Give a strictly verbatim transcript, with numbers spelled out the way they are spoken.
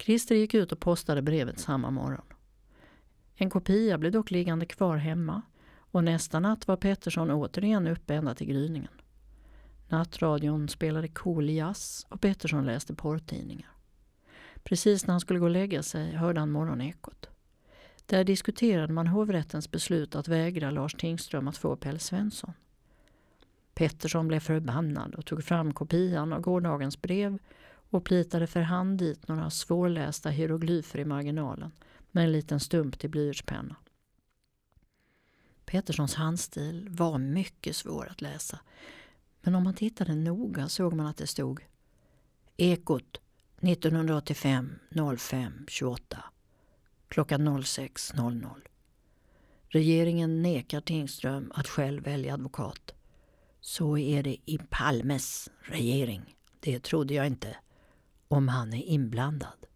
Christer gick ut och postade brevet samma morgon. En kopia blev dock liggande kvar hemma och nästa natt var Pettersson återigen uppe ända till gryningen. Nattradion spelade cool jazz och Pettersson läste porrtidningar. Precis när han skulle gå och lägga sig hörde han morgonekot. Där diskuterade man hovrättens beslut att vägra Lars Tingström att få Pelle Svensson. Pettersson blev förbannad och tog fram kopian av gårdagens brev och plitade för hand dit några svårlästa hieroglyfer i marginalen med en liten stump till blyertspenna. Petterssons handstil var mycket svår att läsa, men om man tittade noga såg man att det stod Ekot nittonhundraåttiofem fem tjugoåtta klockan sex noll noll. Regeringen nekar Tingström att själv välja advokat. Så är det i Palmes regering. Det trodde jag inte, om han är inblandad.